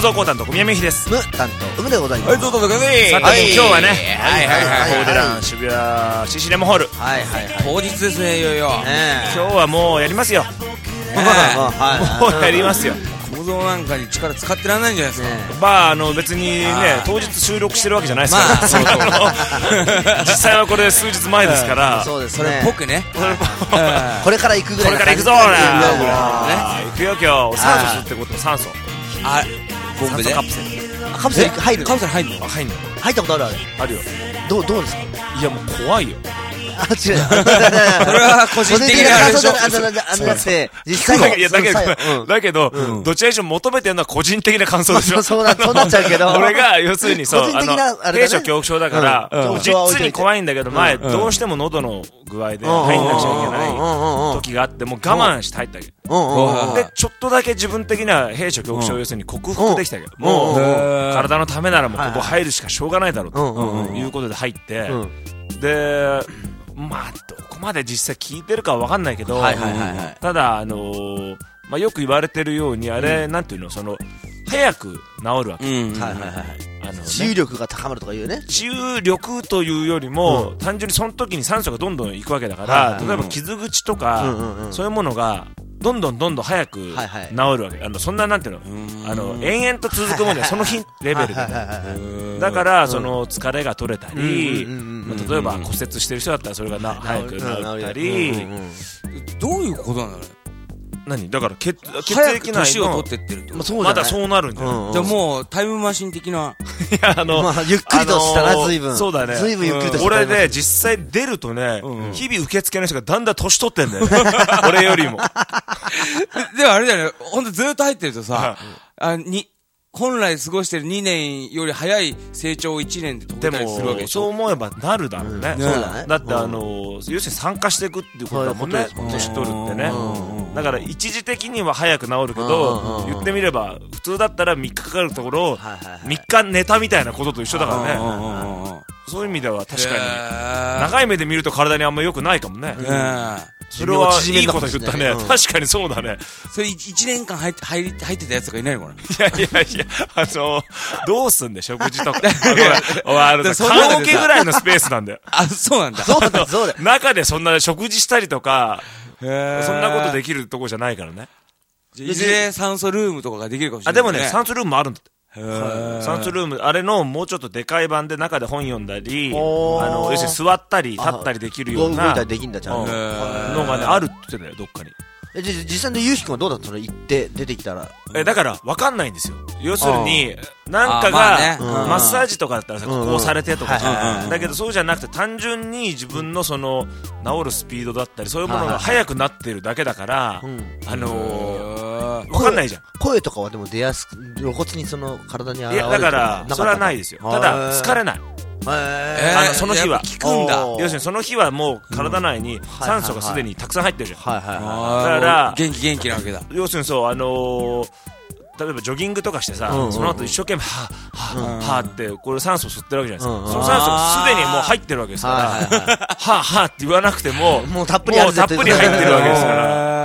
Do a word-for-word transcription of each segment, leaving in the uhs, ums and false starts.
造講談と小宮美希です。 無担当うむでございます。 はい、どうぞどうぞ。さて、 今日はね、 はいはいはい、 コーデラン渋谷 シーシー レモンホール、 はいはいはい、 当日ですね、いよいよ。 今日はもうやりますよ。もうやりますよ。 構造なんかに力使ってらんないんじゃないですか。 まああの別にね、当日収録してるわけじゃないですから実際はこれ数日前ですから、 そうですそれっぽくね、 これから行くぐらい、 これから行くぞーな、行くよ今日。酸素吸ってこと、酸素、 あ、ボンベでカプセル、 カプセル入る、 カプセル入るの、 入んの、 入ったことある、あれあるよ。 どうどうですか。 いやもう怖いよ。 あ、違う。それは個人的な感想じゃなくて、実際いやだけど、だけど、どちらにしろ求めてるのは個人的な感想でしょ。 そうなっちゃうけど。 俺が、要するにそう、あの、低所恐怖症だから、実に怖いんだけど、前、どうしても喉の具合で入んなくちゃいけない時があって、もう我慢して入ったわけ。で、ちょっとだけ自分的には低所恐怖症を要するに克服できたけど、もう、体のためならもうここ入るしかしょうがないだろうということで入って、で、まあ、どこまで実際聞いてるかは分かんないけど、ただ、あのー、まあ、よく言われてるように、あれ、うん、なんていうの、その、早く治るわけ。 治癒力が高まるとかいうね。 治癒力というよりも、うん、単純にその時に酸素がどんどんいくわけだから、例えば傷口とか、そういうものが、どんどんどんどん早く治るわけ。あの、そんな、なんていうの、あの、延々と続くもので、その日レベルで。だから、その、疲れが取れたり、例えば骨折してる人だったらそれがな早く治ったり。 どういうことなんだろう。 何だから血液内の年を取ってってるってこと。 まだそうなるんじゃない。 じゃあもうタイムマシン的な。 いや、あの、 ゆっくりとしたな、随分。 そうだね。 随分ゆっくりとした。 俺ね、実際出るとね、日々受付の人がだんだん年取ってんだよね。俺よりも。 でもあれだよね、ほんとずーっと入ってるとさ、あ、に、本来過ごしてるにねんより早い成長をいちねんで遂げたりするわけでしょ。 そう思えばなるだろうね。 そうだね。 だってあの、要するに酸化していくっていうことだもんね、年取るってね。だから一時的には早く治るけど、言ってみれば普通だったらみっかかかるところ、みっか寝たみたいなことと一緒だからね。そういう意味では確かに、長い目で見ると体にあんま良くないかもね。それはいいこと言ったね。確かにそうだね。 それいちねんかん入って、入ってたやつとかいないのかな。 いやいやいや、あの、どうすんで食事とか。あの、缶オケぐらいのスペースなんだよ。 あ、そうなんだ。 そうだ、そうだ。 中でそんな食事したりとか、そんなことできるとこじゃないからね。 いずれ酸素ルームとかができるかもしれない。 あ、でもね、酸素ルームもあるんだって。酸素ルーム、あれのもうちょっとでかい版で中で本読んだり、あの、要するに座ったり立ったりできるようなのがね、あるって言ってたよ、どっかに。 え、じゃ、実際のゆうひくんはどうだったの？行って出てきたら。 え、だから分かんないんですよ。要するに、なんかが、マッサージとかだったらさ、こうされてとかさ、だけどそうじゃなくて単純に自分のその、治るスピードだったり、そういうものが速くなってるだけだから、あのー、分かんないじゃん。 声とかはでも出やすく、露骨にその体に現れる。 いや、だから、それはないですよ。ただ、疲れない。あの、その日は。 効くんだ。 要するにその日はもう体内に酸素がすでにたくさん入ってるじゃん。 はいはいはい。 だから、 元気元気なわけだ。 要するにそう、あのー、例えばジョギングとかしてさ、その後一生懸命、はぁ、はぁ、はぁって、これ酸素吸ってるわけじゃないですか。その酸素がすでにもう入ってるわけですから、はぁ、はぁって言わなくても、 もうたっぷり入ってるわけですから、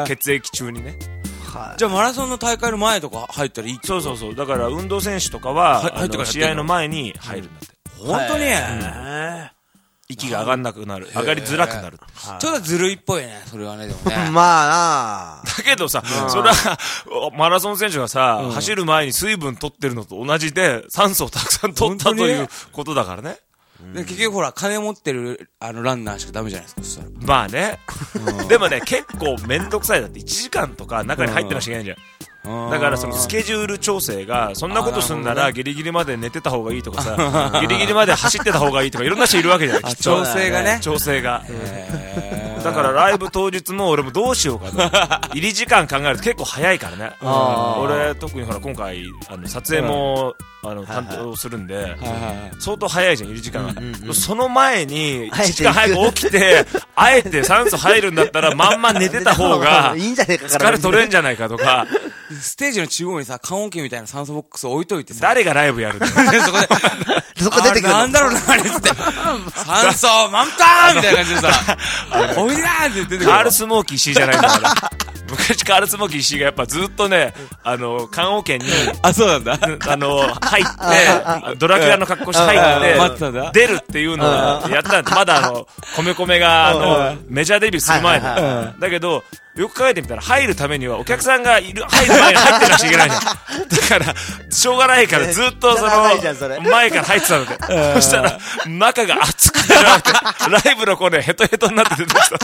血液中にね。 じゃあマラソンの大会の前とか入ったらいいってこと？ そうそうそう。だから運動選手とかは、試合の前に入るんだって。 本当に息が上がんなくなる。上がりづらくなる。 ちょっとずるいっぽいね、それはね、でもね。 まあなだけどさ、それは、マラソン選手がさ、走る前に水分取ってるのと同じで、酸素をたくさん取ったということだからね。 で結局ほら、金持ってるあのランナーしかダメじゃないですか、そしたら。 まあね。でもね、結構めんどくさい。だっていちじかんとか中に入ってなきゃいけないじゃん。だからそのスケジュール調整が、そんなことすんならギリギリまで寝てた方がいいとかさ、ギリギリまで走ってた方がいいとかいろんな人いるわけじゃない。 調整がね。 調整が。だからライブ当日も俺もどうしようかな。入り時間考えると結構早いからね。俺特にほら今回あの撮影もあの担当するんで、相当早いじゃん入り時間が。その前にいちじかん早く起きて、あえて酸素入るんだったらまんま寝てた方が疲れ取れんじゃないかとか。 ステージの中央にさ、缶オケみたいな酸素ボックスを置いといてさ。 誰がライブやるんだよ。 そこで、 そこ出てくる。 なんだろうな、あれつって。酸素満タンみたいな感じでさ、おいでーって出てくる。 カールスモーキー C じゃないんだから。 昔カールスモーキー石井がやっぱずっとね、あの、棺桶に、 あ、そうなんだ。 あの、入って、ドラキュラの格好して入って、出るっていうのをやったんだ。まだあの、米米が、あの、メジャーデビューする前だ。だけど、よく考えてみたら、入るためにはお客さんがいる、入る前に入ってなくちゃいけないじゃん。だから、しょうがないからずっとその、前から入ってたので。そしたら、中が熱くて、ライブの子ね、ヘトヘトになって出てきた。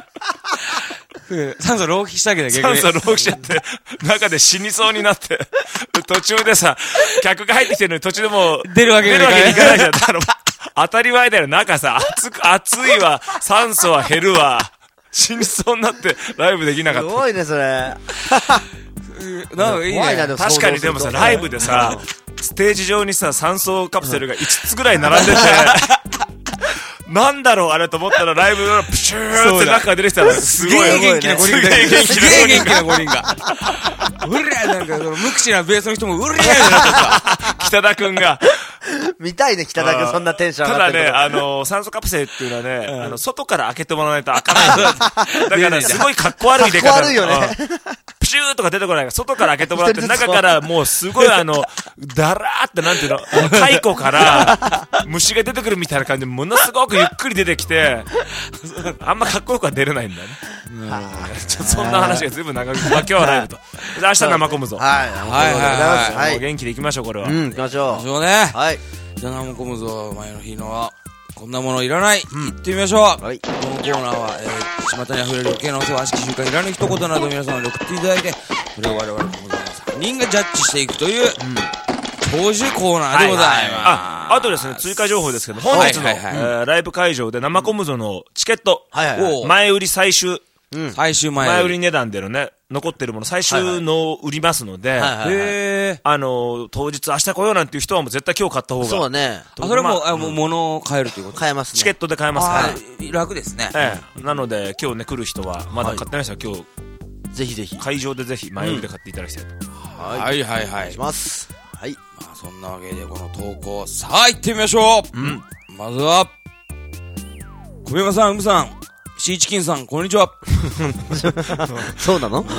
酸素浪費したけど逆に。酸素浪費しちゃって、中で死にそうになって、途中でさ、客が入ってきてるのに途中でもう、 出るわけにいかない。 出るわけにいかないじゃん。だから当たり前だよ。中さ、熱く、熱いわ、酸素は減るわ。死にそうになってライブできなかった。 すごいね、それ。 なんかいいね。 確かにでもさ、ライブでさ、ステージ上にさ、酸素カプセルがいつつぐらい並んでて、なんだろうあれと思ったらライブのプシューって中が出てきたらすごい元気な五輪が。すげえ元気な五輪が。うりゃなんか、無口なベースの人もうりゃってなってさ、 北田くんが。 見たいね、北田くんそんなテンション上がってる。 ただね、あの、酸素カプセルっていうのはね、あの、外から開けてもらわないと開かないんだよ。だからすごい格好悪い出方。 格好悪いよね。 プシューとか出てこないから、外から開けてもらって、中からもうすごいあの、だらーってなんていうの、蚕から虫が出てくるみたいな感じで、ものすごくゆっくり出てきて、あんまかっこよくは出れないんだね。ちょっとそんな話がずいぶん長く、まあ今日はライブと。明日生込むぞ。 はい。 はいはい。元気でいきましょう、これは。 うん、行きましょう。 行きましょうね。 はい。 じゃあ生込むぞ、前の日のは。こんなものいらない。行ってみましょう。はい。このコーナーは、えー、巷に溢れる余計なお世話、悪しき習慣、いらぬ一言など皆様に送っていただいて、それを我々コムゾのさんにんがジャッジしていくという、長寿コーナーでございます。 あ、あとですね、追加情報ですけど、本日のライブ会場で生コムゾのチケット、前売り最終、 最終前売り。 前売り値段でのね、残ってるもの最終の売りますので、あの、当日明日来ようなんていう人はもう絶対今日買った方が。 そうね。 あ、それも、あ、もう物を買えるということ買えますね。 チケットで買えますね。楽ですね。 ええ。なので、今日ね、来る人は、まだ買ってない人は今日、 ぜひぜひ。 会場でぜひ前売りで買っていただきたいと。 はいはいはい。 します。はい。 まあそんなわけでこの投稿、さあ行ってみましょう。うん。まずは、小山さん、うむさん、シーチキンさん、こんにちは。 そうなの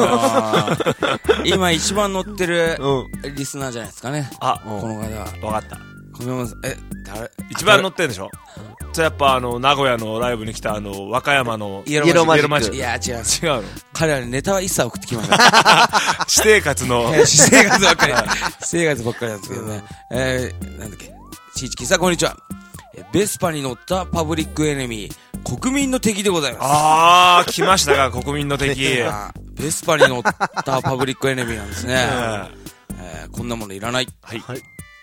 今一番乗ってるリスナーじゃないですかね。 あ、 この方は。 わかった。 小山さん、え、誰一番乗ってるでしょ。じゃあやっぱあの、名古屋のライブに来たあの、和歌山のイエローマジック。 マジック。 いや、違う。 違うの。 彼はネタは一切送ってきません。 私生活の。 私生活ばっかり。私生活ばっかりなんですけどね。えー、なんだっけ。シーチキンさん、こんにちは。ベスパに乗ったパブリックエネミー、国民の敵でございます。 あー、来ましたか、国民の敵。 ベスパに乗ったパブリックエネミーなんですね。えー、こんなものいらない。 はい。か。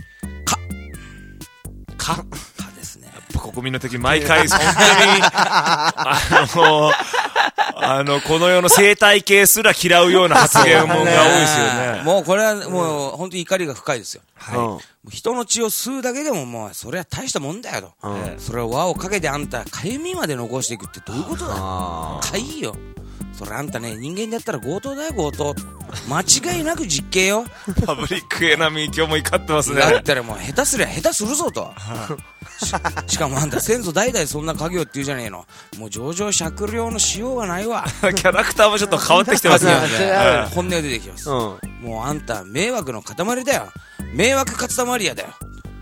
か。かですね。 国民の敵、毎回、本当に、あの、あの、この世の生態系すら嫌うような発言もが多いですよね。 もうこれはもう本当に怒りが深いですよ。はい。人の血を吸うだけでももうそれは大したもんだよと。それを輪をかけてあんたかゆみまで残していくってどういうことだよ。かいいよ。それあんたね、人間だったら強盗だよ、強盗。間違いなく実刑よ。 パブリックエナミー今日も怒ってますね。 だったらもう下手すりゃ下手するぞと。し, しかもあんた先祖代々そんな家業って言うじゃねえの。もう上場酌量のしようがないわ。 キャラクターもちょっと変わってきてますね。 本音が出てきます、うん、もうあんた迷惑の塊だよ。迷惑カツタマリアだよ。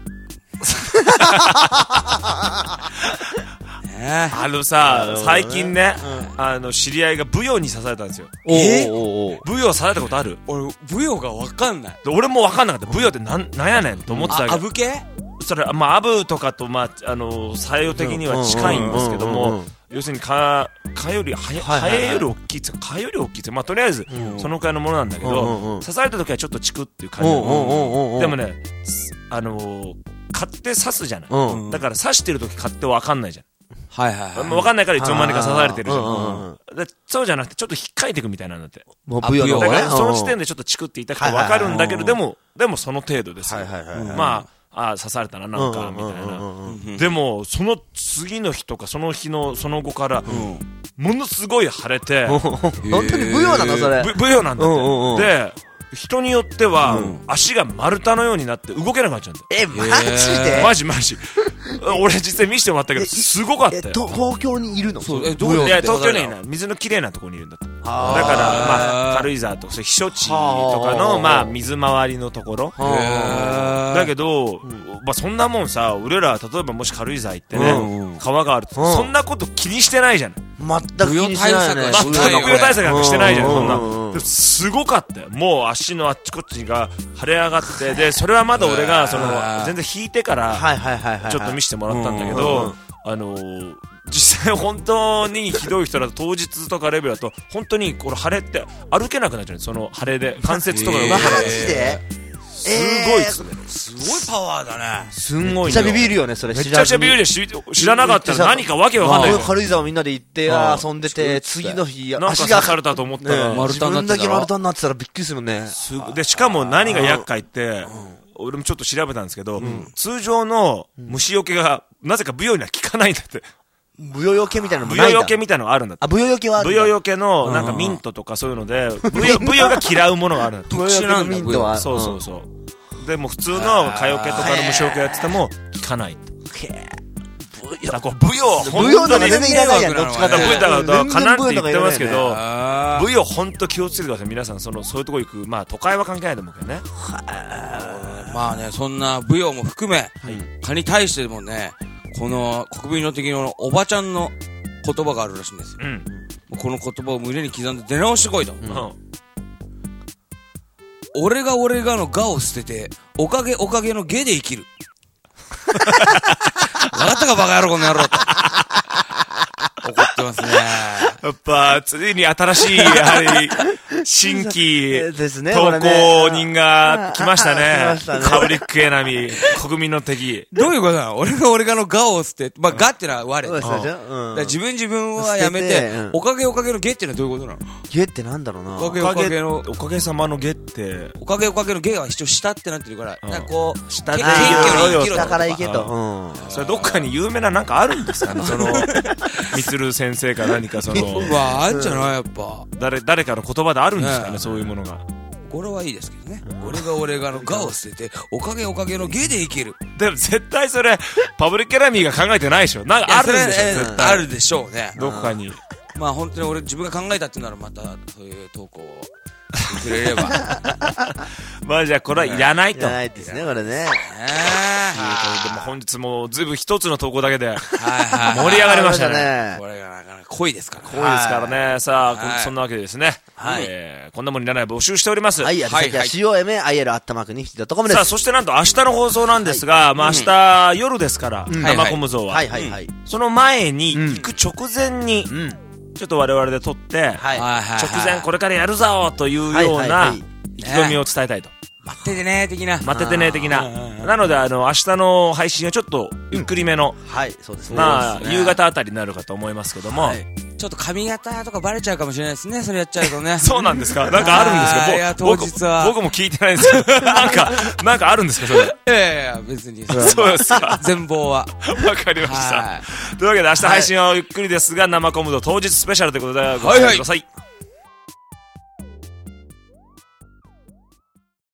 ね、あのさ、最近ね、うん、あの知り合いがブヨに刺されたんですよ。 えブヨ刺されたことある？ 俺ブヨが分かんない。 俺も分かんなかった。ブヨってなんなんやねんと思ってたけど。 アブ系？ それまあアブとかとまああの作用的には近いんですけども、要するに蚊蚊よりハエ、ハエより大きいっつうか蚊より大きいっつうか、まあとりあえずそのくらいのものなんだけど、刺された時はちょっとチクっていう感じ。でもね、あの蚊って刺すじゃない。だから刺してる時蚊って分かんないじゃん。 はいはいはい。 分かんないからいつの間にか刺されてるじゃん。そうじゃなくてちょっと引っかいていくみたいなんだって。 もうブヨのだからその時点でちょっとチクって痛くて分かるんだけど、でもでもその程度ですよ。まああ刺されたななんかみたいな。でもその次の日とかその日のその後からものすごい腫れて。 本当にブヨなのそれ。 ブヨなんだって。で人によっては足が丸太のようになって動けなくなっちゃうんだ。 えマジで？ マジマジ。俺実際見せてもらったけどすごかったよ。 東京にいるの？ そう、えどう？いや東京にいない。水のきれいなところにいるんだって。 だからまあ軽井沢とかそういう避暑地とかのまあ水回りのところだけど、まあそんなもんさ、俺ら例えばもし軽井沢行ってね、川があるとそんなこと気にしてないじゃない。 全く気にしてないね。 全く不要対策なんかしてないじゃん、そんな。すごかったよ。もう足のあっちこっちが腫れ上がって、でそれはまだ俺がその全然引いてからちょっと見せてもらったんだけど、あの実際本当にひどい人だと当日とかレベルだと本当にこれ腫れって歩けなくなっちゃう、その腫れで関節とかが動かない。 マジですごいっすね。 すごいパワーだね。 すんごい。 めっちゃビビるよね、それ。 めっちゃビビるよ。知らなかったら何かわけわかんない。 軽井沢みんなで行って遊んでて、次の日なんか刺されたと思ったら自分だけ丸太になってたらびっくりするね。 でしかも何が厄介って、俺もちょっと調べたんですけど、通常の虫除けがなぜかブヨには効かないんだって。 ブヨよけみたいなのもないんだ。ブヨよけみたいなのがあるんだって。 あ、ブヨよけはあるんだ。 ブヨよけのなんかミントとかそういうので、ブヨブヨが嫌うものがあるんだって。 特殊なんだ。 ミントは。 そうそうそう。でも普通の蚊よけとかの虫除けやってても効かない。だからこうブヨブヨとか全然いらないやん。どっちかってブヨだからかなって言ってますけど、ブヨ本当気をつけてください皆さん。そのそういうとこ行く、まあ都会は関係ないと思うけどね。 まあね、そんなブヨも含め蚊に対してもね、この国民の敵のおばちゃんの言葉があるらしいんですよ。この言葉を胸に刻んで出直してこいと。俺が俺がのがを捨てて、おかげおかげのげで生きる。笑ったかバカ野郎この野郎と。怒ってますね。 やっぱ、ついに新しい、やはり、新規、投稿人が来ましたね。パブリックエナミー、国民の敵。 どういうことなの？俺が俺がのがを捨て、まあ、がってのは我。自分自分はやめて、おかげおかげのげってのはどういうことなの？ げってなんだろうな。 おかげおかげの、おかげさまのげって、 おかげおかげのげは一応下ってなってるから、なんかこう、 下で生きろ。下から生きろ。 それどっかに有名ななんかあるんですかね？その、みつる先生か何かその。 うわ、あんじゃないやっぱ。 誰、誰かの言葉であるんですかね、そういうものが。 これはいいですけどね。俺が俺がのがを捨てて、おかげおかげのげで生きる。 でも絶対それ、パブリックエナミーが考えてないでしょ。なんかあるでしょ、絶対。 あるでしょうね。 どこかに。 まあ本当に俺自分が考えたっていうならまた、そういう投稿をくれれば。 まあじゃあこれはいらないと。いらないですね、これね。 でも本日もずいぶん一つの投稿だけで盛り上がりましたね。 これがなかなか濃いですからね。 濃いですからね。さあ、そんなわけでですね。こんなもんいらない募集しております。 はい、はい、シーオーエムエーアイエルアットマークニフティドットコムです。 さあ、そしてなんと明日の放送なんですが、まあ明日夜ですから、生コム像は。 はいはいはい。 その前に、行く直前に、ちょっと我々で撮って、直前これからやるぞというような意気込みを伝えたいと。 待っててね的な。 待っててね的な。なので、あの、明日の配信はちょっとゆっくりめの、 はい、そうですね。 まあ、夕方あたりになるかと思いますけども、 ちょっと髪型とかバレちゃうかもしれないですね、それやっちゃうとね。 そうなんですか？なんかあるんですか？ いや、当日は。 僕も聞いてないんですけど、なんか、なんかあるんですか、それ。いやいや、別に。 そうですか。 全貌は。 わかりました。というわけで、明日配信はゆっくりですが、生コムド当日スペシャルということで、ご覧ください。